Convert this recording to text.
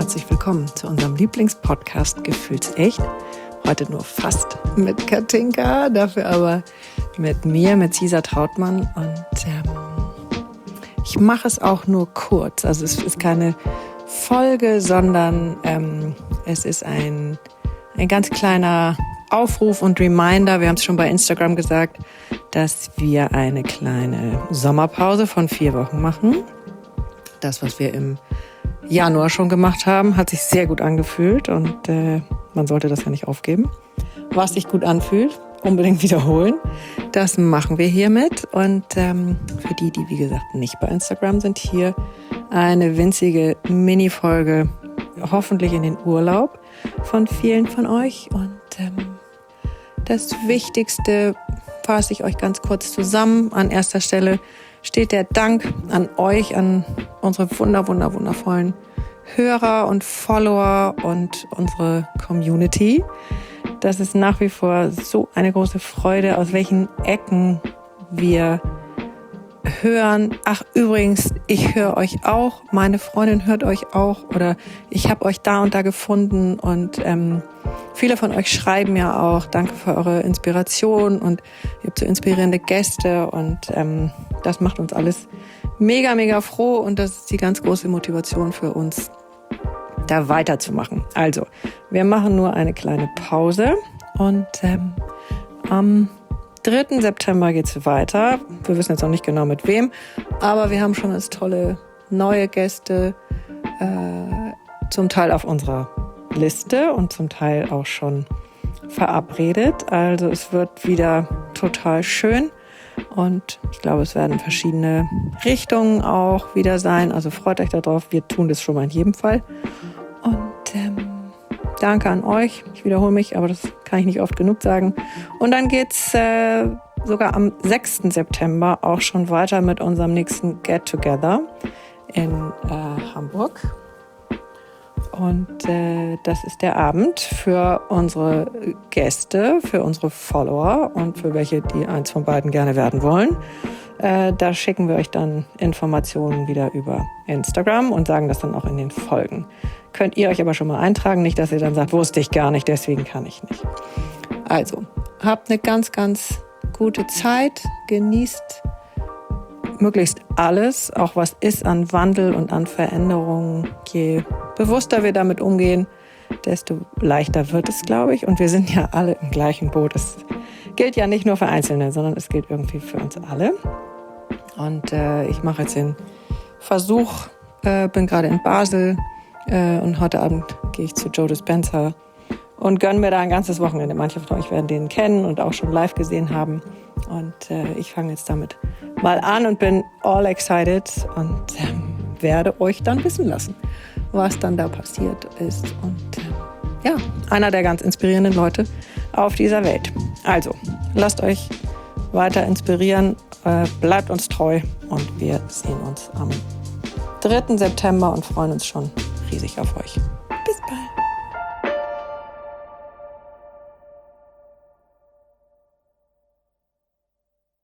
herzlich willkommen zu unserem Lieblingspodcast Gefühlsecht. Heute nur fast mit Katinka, dafür aber mit mir, mit Cesar Trautmann. Und ich mache es auch nur kurz. Also es ist keine Folge, sondern es ist ein ganz kleiner Aufruf und Reminder. Wir haben es schon bei Instagram gesagt, dass wir eine kleine Sommerpause von 4 Wochen machen. Das, was wir im Januar schon gemacht haben, hat sich sehr gut angefühlt und man sollte das ja nicht aufgeben. Was sich gut anfühlt, unbedingt wiederholen. Das machen wir hiermit. Und für die, wie gesagt, nicht bei Instagram sind, hier eine winzige Mini-Folge, hoffentlich in den Urlaub von vielen von euch. Und das Wichtigste fasse ich euch ganz kurz zusammen. An erster Stelle steht der Dank an euch, an unsere wundervollen Hörer und Follower und unsere Community. Das ist nach wie vor so eine große Freude, aus welchen Ecken wir hören. Ach, übrigens, ich höre euch auch, meine Freundin hört euch auch oder ich habe euch da und da gefunden und viele von euch schreiben ja auch, danke für eure Inspiration und ihr habt so inspirierende Gäste und das macht uns alles mega froh und das ist die ganz große Motivation für uns, da weiterzumachen. Also, wir machen nur eine kleine Pause und am 3. September geht's weiter. Wir wissen jetzt noch nicht genau mit wem, aber wir haben schon als tolle neue Gäste zum Teil auf unserer Liste und zum Teil auch schon verabredet. Also es wird wieder total schön und ich glaube, es werden verschiedene Richtungen auch wieder sein. Also freut euch darauf. Wir tun das schon mal in jedem Fall. Und danke an euch. Ich wiederhole mich, aber das kann ich nicht oft genug sagen. Und dann geht's sogar am 6. September auch schon weiter mit unserem nächsten Get-Together in Hamburg. Und das ist der Abend für unsere Gäste, für unsere Follower und für welche, die eins von beiden gerne werden wollen. Da schicken wir euch dann Informationen wieder über Instagram und sagen das dann auch in den Folgen. Könnt ihr euch aber schon mal eintragen, nicht, dass ihr dann sagt, wusste ich gar nicht, deswegen kann ich nicht. Also, habt eine ganz gute Zeit, genießt möglichst alles, auch was ist an Wandel und an Veränderungen. Je bewusster wir damit umgehen, desto leichter wird es, glaube ich. Und wir sind ja alle im gleichen Boot. Es gilt ja nicht nur für Einzelne, sondern es gilt irgendwie für uns alle. Und ich mache jetzt den Versuch, bin gerade in Basel und heute Abend gehe ich zu Joe Dispenza und gönne mir da ein ganzes Wochenende. Manche von euch werden den kennen und auch schon live gesehen haben. Und ich fange jetzt damit mal an und bin all excited und werde euch dann wissen lassen, was dann da passiert ist. Und ja, einer der ganz inspirierenden Leute auf dieser Welt. Also, lasst euch weiter inspirieren, bleibt uns treu und wir sehen uns am 3. September und freuen uns schon riesig auf euch.